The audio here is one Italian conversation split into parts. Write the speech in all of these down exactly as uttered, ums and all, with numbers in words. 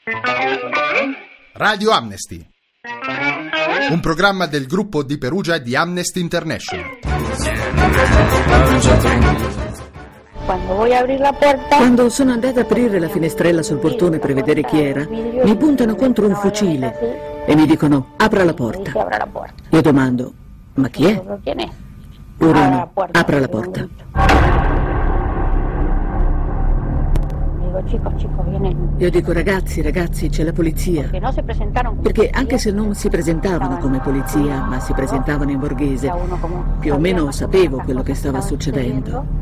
Radio Amnesty, un programma del gruppo di Perugia di Amnesty International. Quando vuoi aprire la porta, Quando sono andata ad aprire la finestrella sul portone per vedere chi era, mi puntano contro un fucile e mi dicono apra la porta. apra la porta. Io domando, ma chi è? Chi è? Urlano, apra la porta. Dico, chico, chico, viene. Io dico ragazzi, ragazzi, c'è la polizia. Che non si presentarono. Perché anche se non si presentavano come polizia, ma si presentavano in borghese, più o meno sapevo quello che stava succedendo.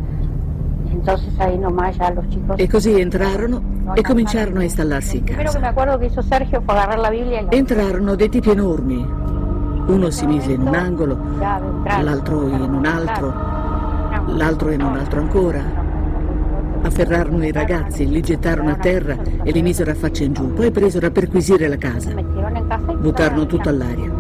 E così entrarono e cominciarono a installarsi in casa. Entrarono dei tipi enormi. Uno si mise in un angolo, l'altro in un altro, l'altro in un altro ancora. Afferrarono i ragazzi, li gettarono a terra e li misero a faccia in giù. Poi presero a perquisire la casa. Buttarono tutto all'aria.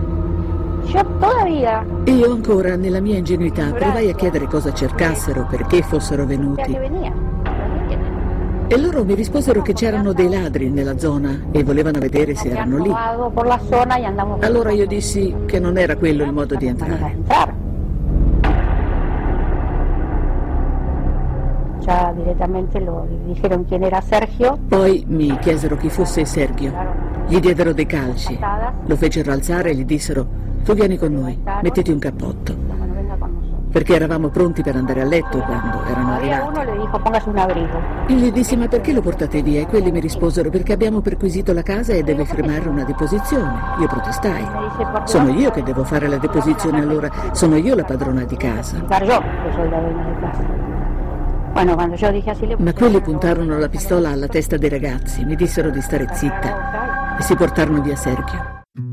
E io ancora, nella mia ingenuità, provai a chiedere cosa cercassero, perché fossero venuti. E loro mi risposero che c'erano dei ladri nella zona e volevano vedere se erano lì. Allora io dissi che non era quello il modo di entrare. Già direttamente lo dijeron quién era Sergio. Poi mi chiesero chi fosse Sergio. Gli diedero dei calci. Lo fecero alzare e gli dissero: tu vieni con noi, mettiti un cappotto. Perché eravamo pronti per andare a letto quando erano arrivati. E gli dissi: ma perché lo portate via? E quelli mi risposero: perché abbiamo perquisito la casa e deve firmare una deposizione. Io protestai: sono io che devo fare la deposizione, allora sono io la padrona di casa. Ma quelli puntarono la pistola alla testa dei ragazzi, mi dissero di stare zitta e si portarono via Sergio.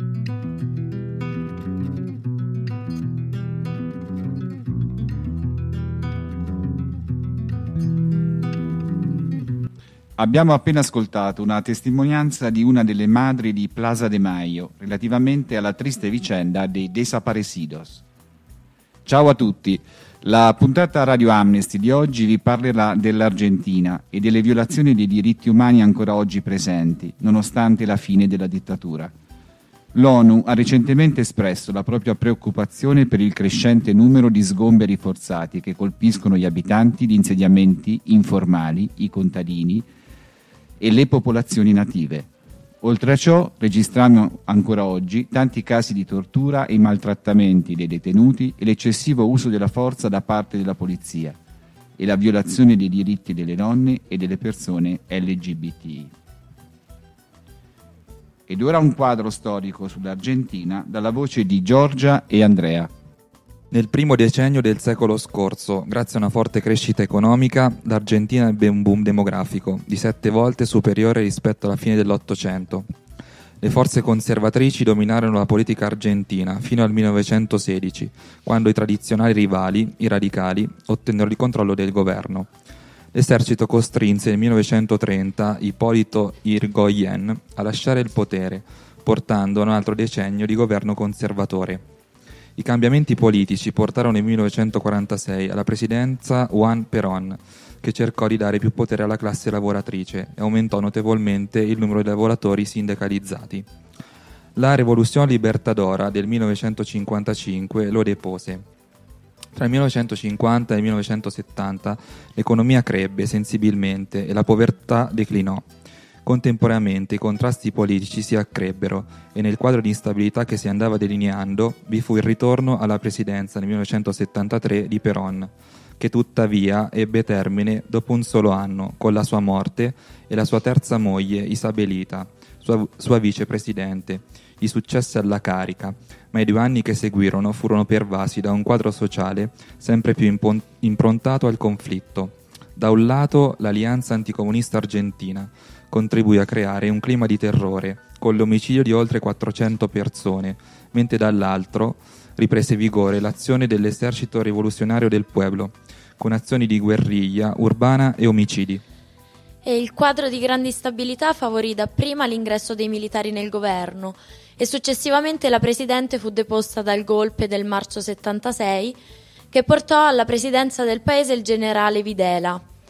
Abbiamo appena ascoltato una testimonianza di una delle madri di Plaza de Mayo relativamente alla triste vicenda dei desaparecidos. Ciao a tutti, la puntata Radio Amnesty di oggi vi parlerà dell'Argentina e delle violazioni dei diritti umani ancora oggi presenti, nonostante la fine della dittatura. L'ONU ha recentemente espresso la propria preoccupazione per il crescente numero di sgomberi forzati che colpiscono gli abitanti di insediamenti informali, i contadini e le popolazioni native. Oltre a ciò, registriamo ancora oggi tanti casi di tortura e maltrattamenti dei detenuti e l'eccessivo uso della forza da parte della polizia e la violazione dei diritti delle donne e delle persone L G B T I. Ed ora un quadro storico sull'Argentina dalla voce di Giorgia e Andrea. Nel primo decennio del secolo scorso, grazie a una forte crescita economica, l'Argentina ebbe un boom demografico di sette volte superiore rispetto alla fine dell'Ottocento. Le forze conservatrici dominarono la politica argentina fino al millenovecentosedici, quando i tradizionali rivali, i radicali, ottennero il controllo del governo. L'esercito costrinse nel millenovecentotrenta Hipólito Yrigoyen a lasciare il potere, portando a un altro decennio di governo conservatore. I cambiamenti politici portarono nel millenovecentoquarantasei alla presidenza Juan Perón, che cercò di dare più potere alla classe lavoratrice e aumentò notevolmente il numero di lavoratori sindacalizzati. La Rivoluzione Libertadora del millenovecentocinquantacinque lo depose. Tra il millenovecentocinquanta e il millenovecentosettanta l'economia crebbe sensibilmente e la povertà declinò. Contemporaneamente i contrasti politici si accrebbero e nel quadro di instabilità che si andava delineando vi fu il ritorno alla presidenza nel millenovecentosettantatré di Perón, che tuttavia ebbe termine dopo un solo anno con la sua morte e la sua terza moglie Isabelita, sua, sua vicepresidente, gli successe alla carica, ma i due anni che seguirono furono pervasi da un quadro sociale sempre più impon- improntato al conflitto. Da un lato l'Alleanza Anticomunista Argentina contribuì a creare un clima di terrore con l'omicidio di oltre quattrocento persone, mentre dall'altro riprese vigore l'azione dell'esercito rivoluzionario del pueblo, con azioni di guerriglia urbana e omicidi. E il quadro di grande instabilità favorì dapprima l'ingresso dei militari nel governo e successivamente la presidente fu deposta dal golpe del marzo settantasei che portò alla presidenza del paese il generale Videla.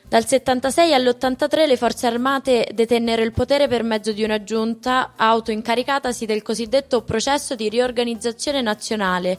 Dal settantasei all'ottantatré le forze armate detennero il potere per mezzo di una giunta autoincaricatasi del cosiddetto processo di riorganizzazione nazionale.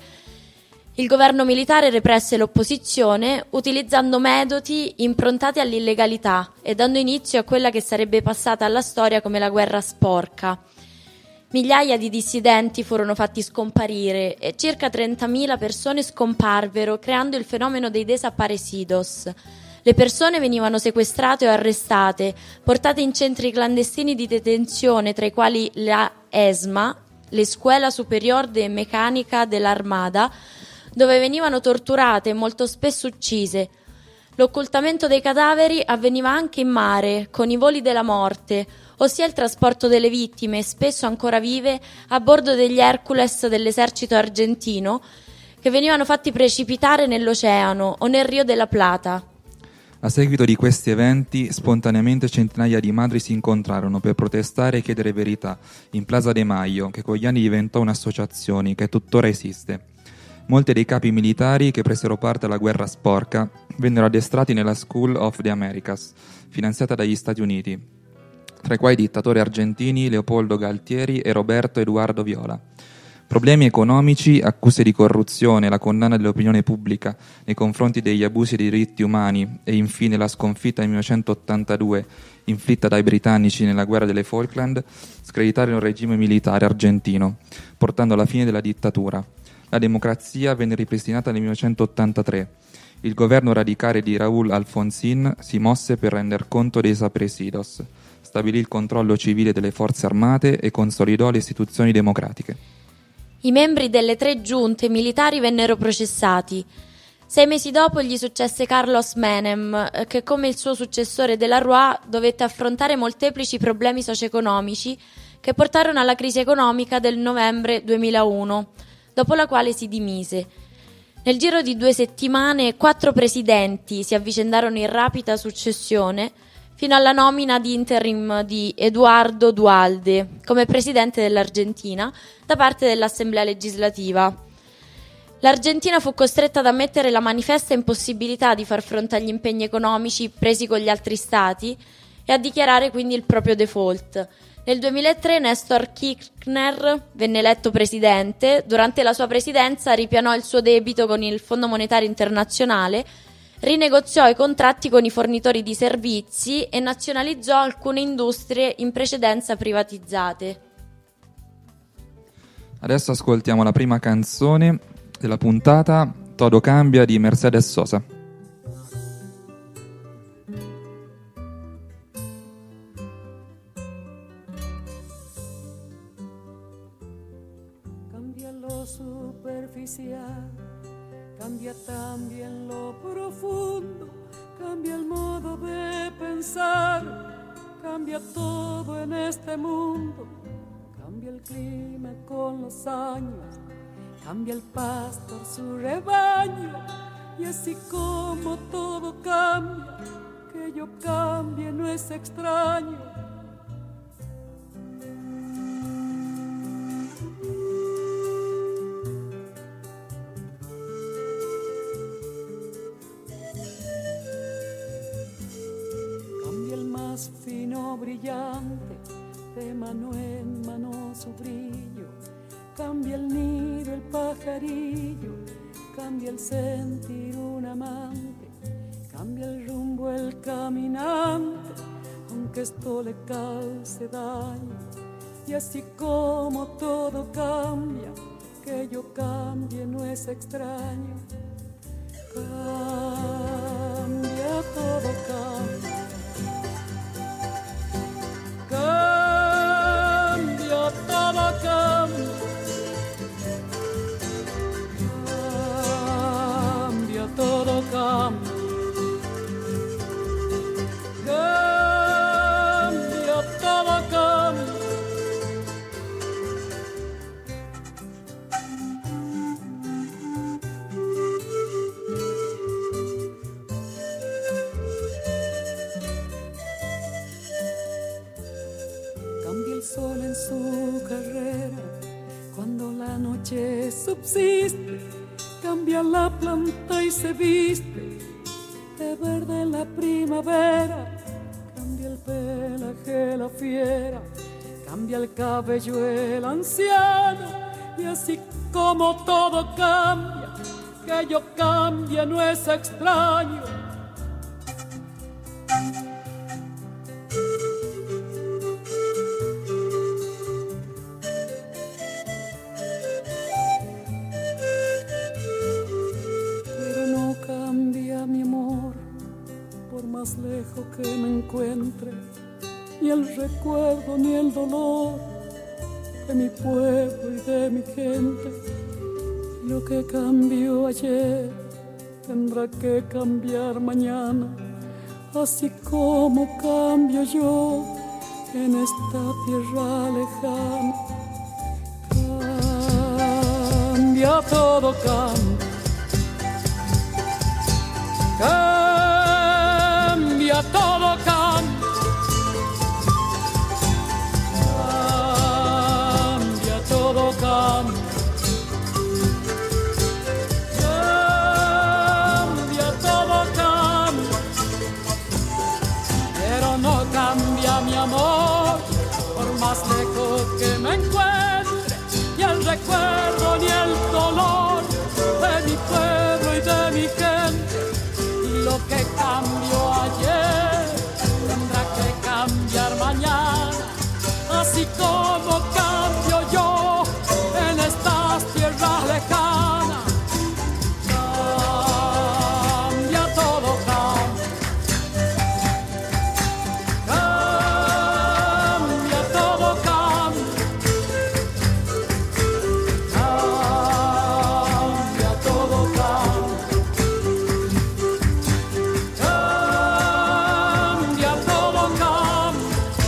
Il governo militare represse l'opposizione utilizzando metodi improntati all'illegalità e dando inizio a quella che sarebbe passata alla storia come la guerra sporca. Migliaia di dissidenti furono fatti scomparire e circa trentamila persone scomparvero, creando il fenomeno dei desaparecidos. Le persone venivano sequestrate o arrestate, portate in centri clandestini di detenzione, tra i quali la ESMA, l'Escuela Superior de Mecánica dell'Armada, dove venivano torturate e molto spesso uccise. L'occultamento dei cadaveri avveniva anche in mare, con i voli della morte, ossia il trasporto delle vittime, spesso ancora vive, a bordo degli Hercules dell'esercito argentino, che venivano fatti precipitare nell'oceano o nel Rio della Plata. A seguito di questi eventi, spontaneamente centinaia di madri si incontrarono per protestare e chiedere verità in Plaza de Mayo, che con gli anni diventò un'associazione che tuttora esiste. Molti dei capi militari che presero parte alla guerra sporca vennero addestrati nella School of the Americas, finanziata dagli Stati Uniti, tra i quali i dittatori argentini Leopoldo Galtieri e Roberto Eduardo Viola. Problemi economici, accuse di corruzione, la condanna dell'opinione pubblica nei confronti degli abusi dei diritti umani e infine la sconfitta nel millenovecentottantadue inflitta dai britannici nella guerra delle Falkland screditarono il regime militare argentino, portando alla fine della dittatura. La democrazia venne ripristinata nel millenovecentottantatré. Il governo radicale di Raúl Alfonsín si mosse per render conto dei desaparecidos, stabilì il controllo civile delle forze armate e consolidò le istituzioni democratiche. I membri delle tre giunte militari vennero processati. Sei mesi dopo gli successe Carlos Menem, che come il suo successore de la Rúa dovette affrontare molteplici problemi socio-economici che portarono alla crisi economica del novembre duemilauno, dopo la quale si dimise. Nel giro di due settimane quattro presidenti si avvicendarono in rapida successione fino alla nomina di interim di Eduardo Duhalde come presidente dell'Argentina da parte dell'Assemblea legislativa. L'Argentina fu costretta ad ammettere la manifesta impossibilità di far fronte agli impegni economici presi con gli altri stati e a dichiarare quindi il proprio default. Nel duemilatré Néstor Kirchner venne eletto presidente. Durante la sua presidenza ripianò il suo debito con il Fondo Monetario Internazionale, rinegoziò i contratti con i fornitori di servizi e nazionalizzò alcune industrie in precedenza privatizzate. Adesso ascoltiamo la prima canzone della puntata, Todo Cambia di Mercedes Sosa. Cambia lo superficial, cambia también lo profundo, cambia el modo de pensar, cambia todo en este mundo, cambia el clima con los años, cambia el pastor su rebaño, y así como todo cambia, que yo cambie no es extraño. Fino brillante, de mano en mano su brillo, cambia el nido el pajarillo, cambia el sentir un amante, cambia el rumbo el caminante, aunque esto le cause daño, y así como todo cambia, que yo cambie no es extraño. Cambia, todo cambia. Cambia, todo cambia, cambia, todo cambia, cambia, todo cambia. Sol en su carrera, cuando la noche subsiste, cambia la planta y se viste, té verde en la primavera, cambia el pelaje la fiera, cambia el cabello el anciano, y así como todo cambia, que yo cambie no es extraño. Pero no cambia mi amor, por más lejos que me encuentre, ni el recuerdo ni el dolor de mi pueblo y de mi gente. Lo que cambió ayer tendrá que cambiar mañana, así como cambio yo en esta tierra lejana. Cambia, todo cambia, cambia, todo cambia. Todo cambia, cambia, todo cambia, pero no cambia mi amor, por más lejos que me encuentre, ni el recuerdo ni el dolor de mi pueblo y de mi gente. Y lo que cambió ayer tendrá que cambiar mañana, así como cambio yo en estas tierras lejanas. Cambia, todo cambia, cambia, todo cambia, cambia, todo cambia, cambia, todo cambia.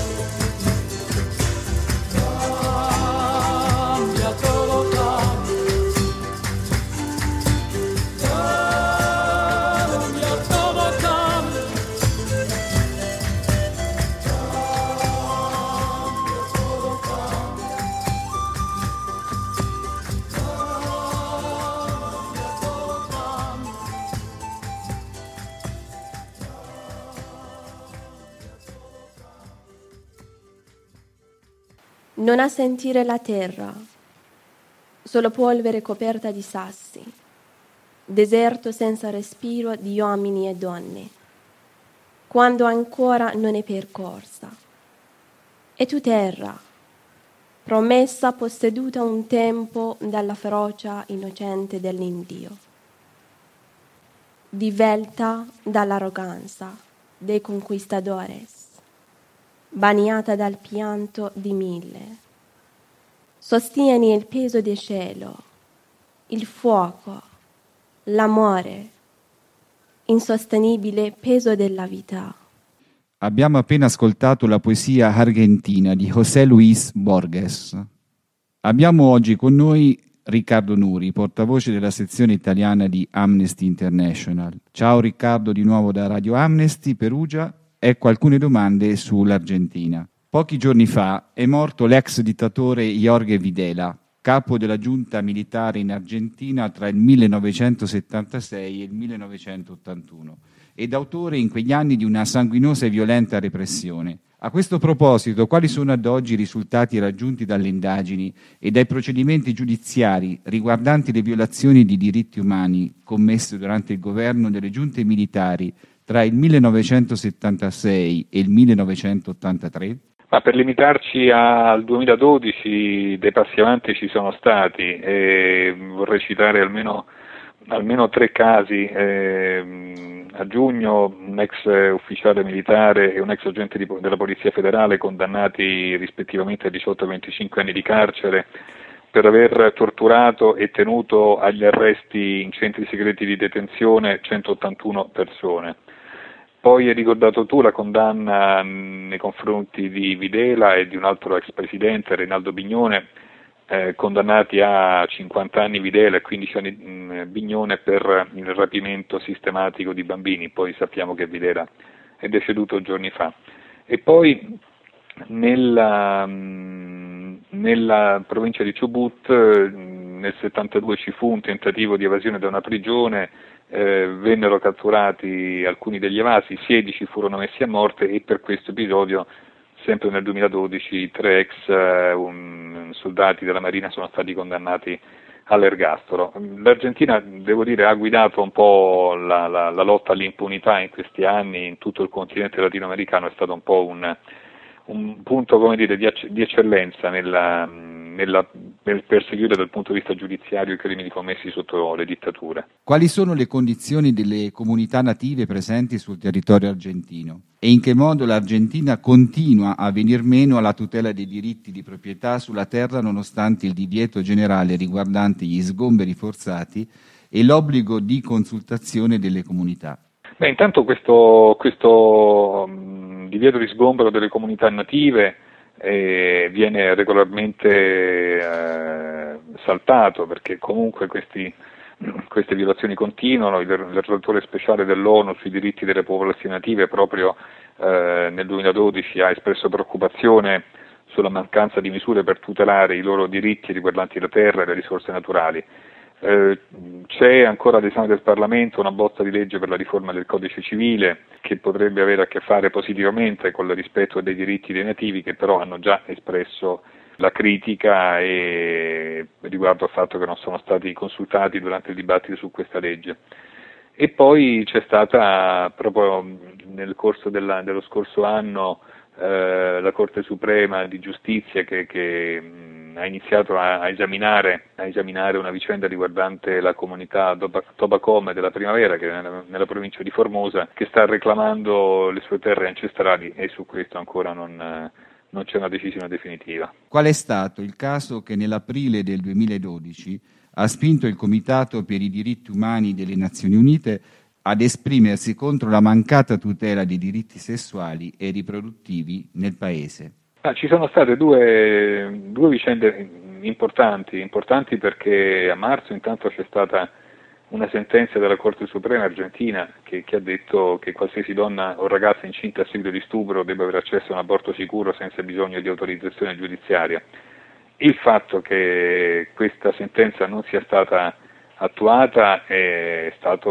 Non ha sentire la terra, solo polvere coperta di sassi, deserto senza respiro di uomini e donne, quando ancora non è percorsa. E tu terra, promessa posseduta un tempo dalla ferocia innocente dell'Indio, divelta dall'arroganza dei conquistadores, bagnata dal pianto di mille. Sostieni il peso del cielo, il fuoco, l'amore, insostenibile peso della vita. Abbiamo appena ascoltato la poesia argentina di José Luis Borges. Abbiamo oggi con noi Riccardo Nuri, portavoce della sezione italiana di Amnesty International. Ciao Riccardo, di nuovo da Radio Amnesty Perugia. Ecco alcune domande sull'Argentina. Pochi giorni fa è morto l'ex dittatore Jorge Videla, capo della giunta militare in Argentina tra il millenovecentosettantasei e il millenovecentottantuno ed autore in quegli anni di una sanguinosa e violenta repressione. A questo proposito, quali sono ad oggi i risultati raggiunti dalle indagini e dai procedimenti giudiziari riguardanti le violazioni di diritti umani commesse durante il governo delle giunte militari tra il millenovecentosettantasei e il millenovecentottantatré? Ma per limitarci al duemiladodici dei passi avanti ci sono stati e vorrei citare almeno, almeno tre casi. Eh, a giugno un ex ufficiale militare e un ex agente di, della Polizia Federale condannati rispettivamente a diciotto e venticinque anni di carcere per aver torturato e tenuto agli arresti in centri segreti di detenzione centottantuno persone. Poi hai ricordato tu la condanna nei confronti di Videla e di un altro ex presidente, Reinaldo Bignone, eh, condannati a cinquanta anni Videla e quindici anni mh, Bignone per il rapimento sistematico di bambini. Poi sappiamo che Videla è deceduto giorni fa. E poi nella, mh, nella provincia di Chubut mh, nel settantadue ci fu un tentativo di evasione da una prigione eh, vennero catturati alcuni degli evasi, sedici furono messi a morte e per questo episodio, sempre nel duemiladodici, tre ex eh, un, soldati della Marina sono stati condannati all'ergastolo. L'Argentina, devo dire, ha guidato un po' la, la, la lotta all'impunità in questi anni, in tutto il continente latinoamericano, è stato un po' un, un punto, come dire, di, di eccellenza nella, nella, nel perseguire dal punto di vista giudiziario i crimini commessi sotto le dittature. Quali sono le condizioni delle comunità native presenti sul territorio argentino? E in che modo l'Argentina continua a venir meno alla tutela dei diritti di proprietà sulla terra nonostante il divieto generale riguardante gli sgomberi forzati e l'obbligo di consultazione delle comunità? Beh, intanto questo, questo mh, divieto di sgombero delle comunità native eh, viene regolarmente eh, saltato, perché comunque questi Queste violazioni continuano. Il, il relatore speciale dell'ONU sui diritti delle popolazioni native proprio eh, nel duemiladodici ha espresso preoccupazione sulla mancanza di misure per tutelare i loro diritti riguardanti la terra e le risorse naturali. Eh, c'è ancora ad esame del Parlamento una bozza di legge per la riforma del codice civile che potrebbe avere a che fare positivamente con il rispetto dei diritti dei nativi, che però hanno già espresso la critica e riguardo al fatto che non sono stati consultati durante il dibattito su questa legge. E poi c'è stata proprio nel corso della, dello scorso anno eh, la Corte Suprema di Giustizia che, che mh, ha iniziato a, a, esaminare, a esaminare una vicenda riguardante la comunità Tobacome della Primavera, che è nella, nella provincia di Formosa, che sta reclamando le sue terre ancestrali, e su questo ancora non... Eh, non c'è una decisione definitiva. Qual è stato il caso che nell'aprile del duemiladodici ha spinto il Comitato per i diritti umani delle Nazioni Unite ad esprimersi contro la mancata tutela dei diritti sessuali e riproduttivi nel Paese? Ah, ci sono state due, due vicende importanti, importanti perché a marzo intanto c'è stata una sentenza della Corte Suprema argentina che, che ha detto che qualsiasi donna o ragazza incinta a seguito di stupro debba avere accesso a un aborto sicuro senza bisogno di autorizzazione giudiziaria. Il fatto che questa sentenza non sia stata attuata è stato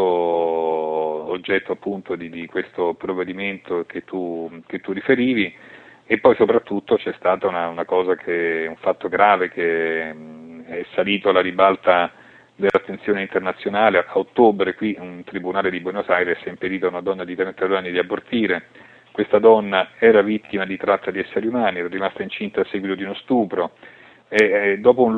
oggetto appunto di, di questo provvedimento che tu, che tu riferivi, e poi soprattutto c'è stata una, una cosa che, un fatto grave che è salito alla ribalta dell'attenzione internazionale. A ottobre qui un tribunale di Buenos Aires ha impedito a una donna di trentadue anni di abortire. Questa donna era vittima di tratta di esseri umani, era rimasta incinta a seguito di uno stupro e, e dopo un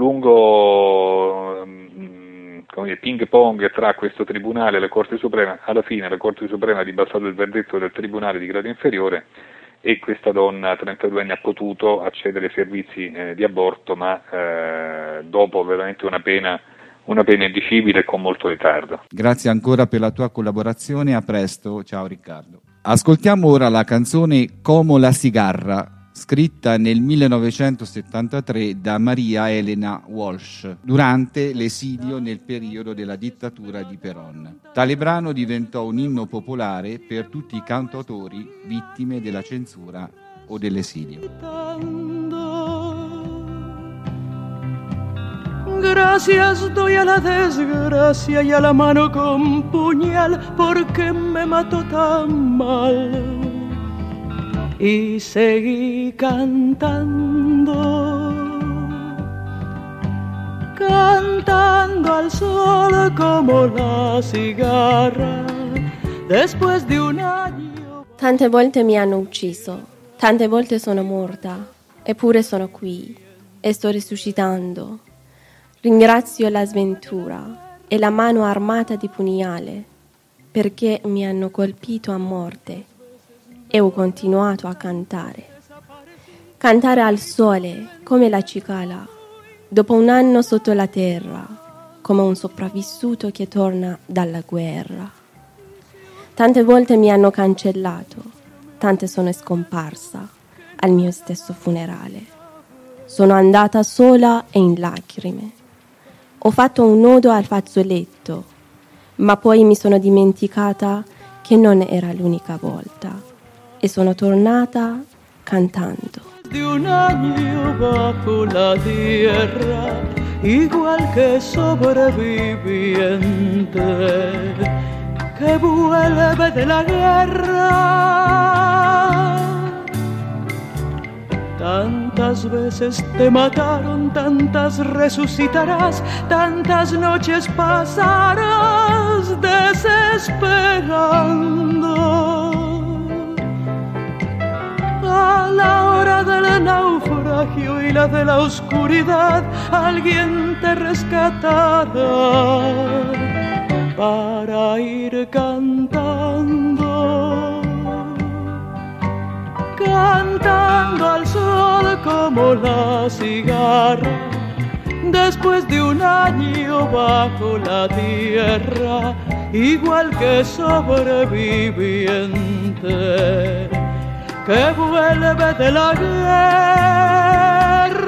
lungo mh, come dire, ping pong tra questo tribunale e la Corte Suprema, alla fine la Corte Suprema ha ribaltato il verdetto del tribunale di grado inferiore e questa donna trentadue anni ha potuto accedere ai servizi eh, di aborto, ma eh, dopo veramente una pena una pena indicibile e con molto ritardo. Grazie ancora per la tua collaborazione, a presto, ciao Riccardo. Ascoltiamo ora la canzone Como la cigarra, scritta nel millenovecentosettantatré da Maria Elena Walsh, durante l'esilio nel periodo della dittatura di Perón. Tale brano diventò un inno popolare per tutti i cantautori vittime della censura o dell'esilio. Gracias doy a la desgracia y a la mano con puñal porque me mató tan mal. Y seguí cantando, cantando al sol como la cigarra después de un año. Tante volte mi hanno ucciso, tante volte sono morta, eppure sono qui e sto risuscitando. Ringrazio la sventura e la mano armata di pugnale perché mi hanno colpito a morte e ho continuato a cantare. Cantare al sole come la cicala, dopo un anno sotto la terra, come un sopravvissuto che torna dalla guerra. Tante volte mi hanno cancellato, tante sono scomparsa al mio stesso funerale. Sono andata sola e in lacrime. Ho fatto un nodo al fazzoletto, ma poi mi sono dimenticata che non era l'unica volta e sono tornata cantando. Di un año bajo la tierra, igual que sobreviviente, que vuelve de la guerra. Tantas veces te mataron, tantas resucitarás, tantas noches pasarás desesperando. A la hora del naufragio y la de la oscuridad, alguien te rescatará para ir cantando, cantando al sol como la cigarra, después de un año bajo la tierra, igual que sobreviviente que vuelve de la guerra.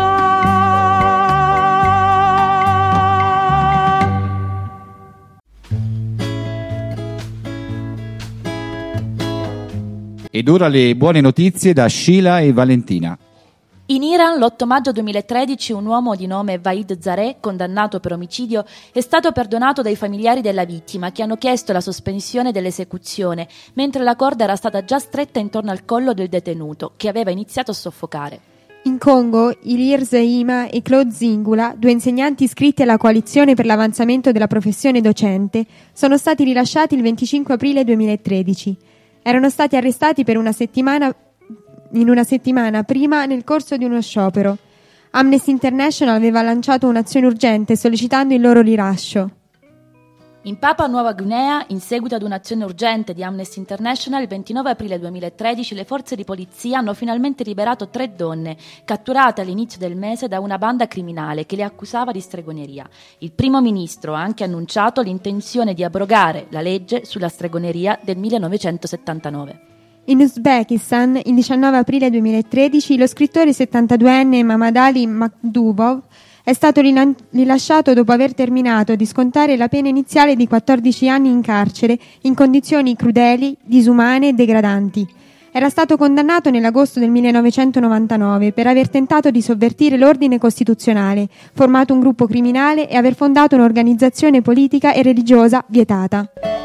Ed ora le buone notizie da Sheila e Valentina. In Iran, l'otto maggio duemilatredici, un uomo di nome Vahid Zareh, condannato per omicidio, è stato perdonato dai familiari della vittima, che hanno chiesto la sospensione dell'esecuzione, mentre la corda era stata già stretta intorno al collo del detenuto, che aveva iniziato a soffocare. In Congo, Ilir Zeima e Claude Zingula, due insegnanti iscritti alla coalizione per l'avanzamento della professione docente, sono stati rilasciati il venticinque aprile duemilatredici. Erano stati arrestati per una settimana in una settimana prima nel corso di uno sciopero. Amnesty International aveva lanciato un'azione urgente sollecitando il loro rilascio. In Papua Nuova Guinea, in seguito ad un'azione urgente di Amnesty International, il ventinove aprile duemilatredici le forze di polizia hanno finalmente liberato tre donne, catturate all'inizio del mese da una banda criminale che le accusava di stregoneria. Il primo ministro ha anche annunciato l'intenzione di abrogare la legge sulla stregoneria del millenovecentosettantanove. In Uzbekistan, il diciannove aprile duemilatredici, lo scrittore settantaduenne Mamadali Makdubov è stato rilasciato dopo aver terminato di scontare la pena iniziale di quattordici anni in carcere in condizioni crudeli, disumane e degradanti. Era stato condannato nell'agosto del millenovecentonovantanove per aver tentato di sovvertire l'ordine costituzionale, formato un gruppo criminale e aver fondato un'organizzazione politica e religiosa vietata.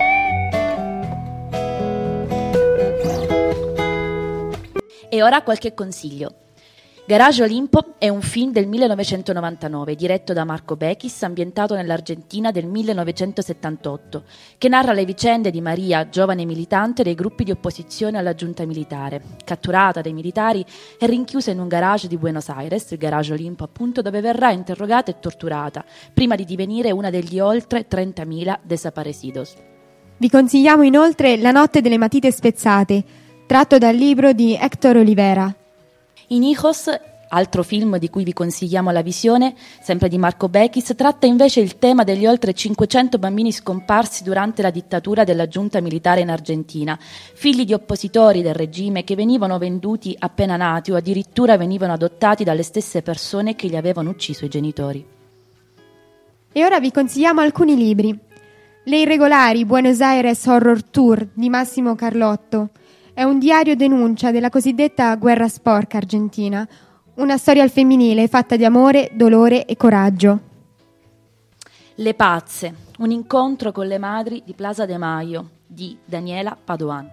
E ora qualche consiglio. Garage Olimpo è un film del millenovecentonovantanove diretto da Marco Bechis, ambientato nell'Argentina del millenovecentosettantotto, che narra le vicende di Maria, giovane militante dei gruppi di opposizione alla giunta militare, catturata dai militari e rinchiusa in un garage di Buenos Aires, il Garage Olimpo appunto, dove verrà interrogata e torturata, prima di divenire una degli oltre trentamila desaparecidos. Vi consigliamo inoltre La notte delle matite spezzate, tratto dal libro di Héctor Olivera. In Hijos, altro film di cui vi consigliamo la visione, sempre di Marco Bechis, tratta invece il tema degli oltre cinquecento bambini scomparsi durante la dittatura della giunta militare in Argentina, figli di oppositori del regime che venivano venduti appena nati o addirittura venivano adottati dalle stesse persone che li avevano ucciso i genitori. E ora vi consigliamo alcuni libri. Le irregolari Buenos Aires Horror Tour di Massimo Carlotto è un diario denuncia della cosiddetta guerra sporca argentina, una storia al femminile fatta di amore, dolore e coraggio. Le pazze, un incontro con le madri di Plaza de Mayo di Daniela Padoan.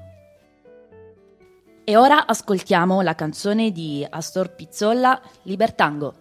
E ora ascoltiamo la canzone di Astor Piazzolla, Libertango.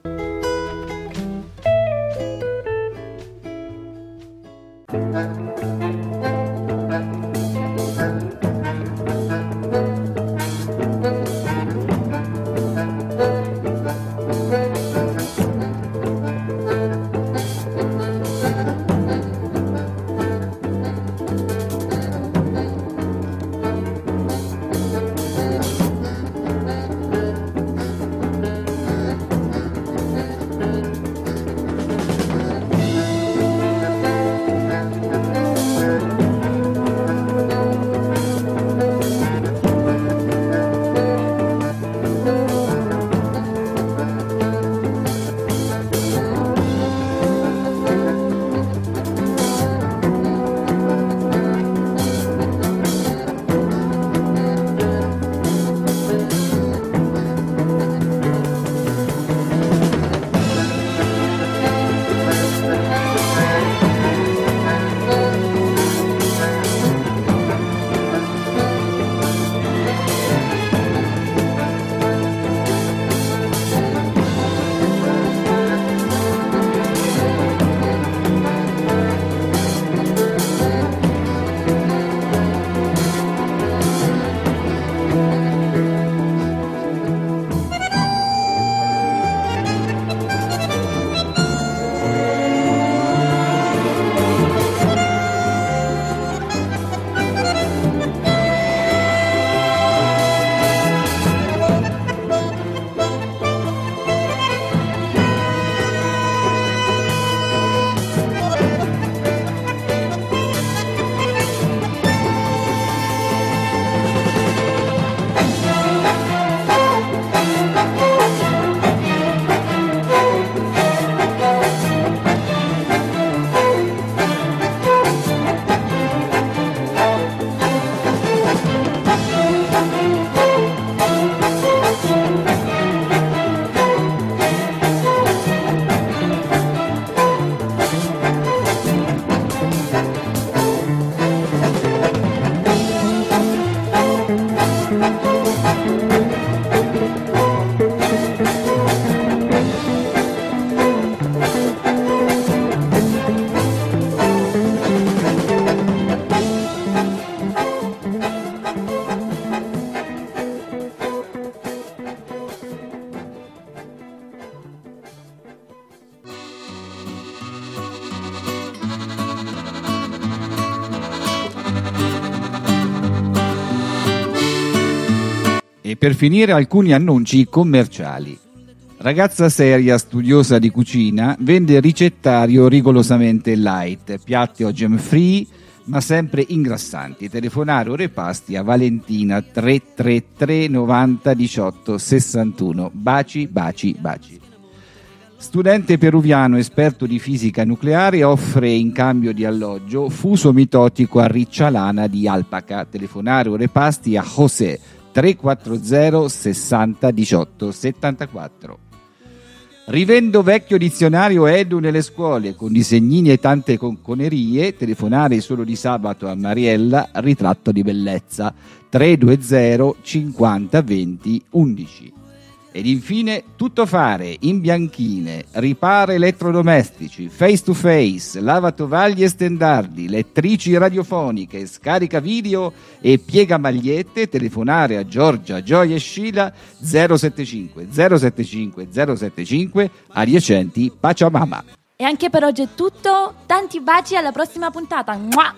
E per finire alcuni annunci commerciali. Ragazza seria, studiosa di cucina, vende ricettario rigorosamente light, piatti ogem free, ma sempre ingrassanti. Telefonare o repasti a Valentina tre tre tre novanta diciotto sessantuno. Baci, baci, baci. Studente peruviano esperto di fisica nucleare offre in cambio di alloggio fuso mitotico a riccialana di alpaca. Telefonare o repasti a José tre quattro zero sessanta diciotto settantaquattro. Rivendo vecchio dizionario Edu nelle scuole con disegnini e tante conconerie. Telefonare solo di sabato a Mariella, ritratto di bellezza tre due zero cinquanta venti undici. Ed infine tutto fare in bianchine, ripara elettrodomestici, face to face, lavatovaglie e stendardi, lettrici radiofoniche, scarica video e piega magliette. Telefonare a Giorgia, Gioia e Scila zero settantacinque zero settantacinque zero settantacinque. Adiacenti, Pachamama. E anche per oggi è tutto, tanti baci, alla prossima puntata. ¡Mua!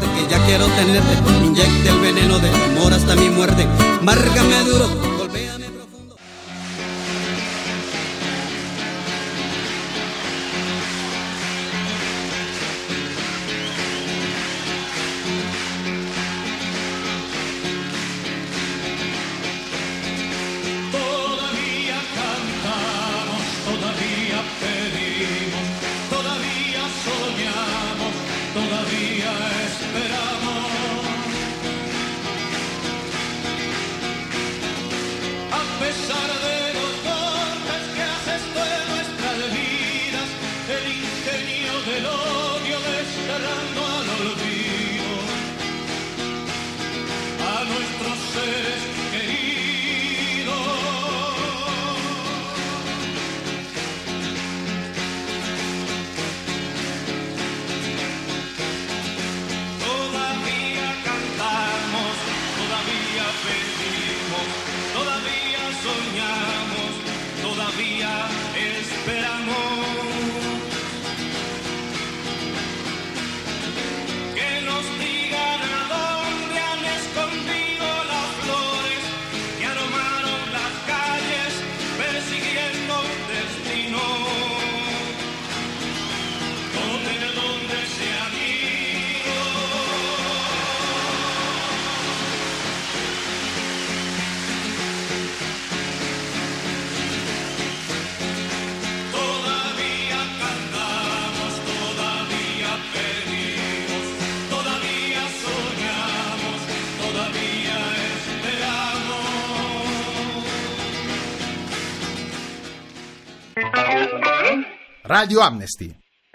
Radio Amnesty,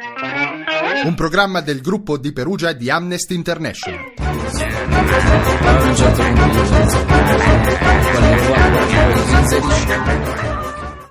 un programma del gruppo di Perugia di Amnesty International.